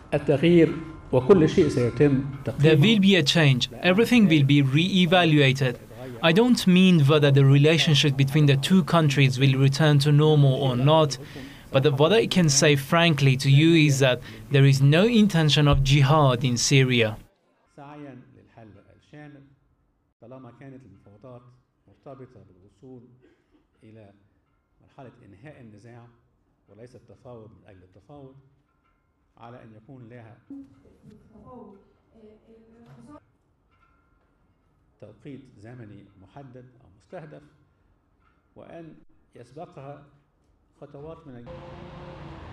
التغيير وكل شيء سيتم There تقييمه. will be a change. Everything will be re-evaluated. I don't mean whether the relationship between the two countries will return to normal or not, but what I can say frankly to you is that there is no intention of jihad in Syria. سعيا للحل الشامل طالما كانت المفاوضات مرتبطة بالوصول إلى مرحلة إنهاء النزاع وليس التفاوض من أجل التفاوض، على أن يكون لها توقيت زمني محدد أو مستهدف، وأن يسبقها خطوات من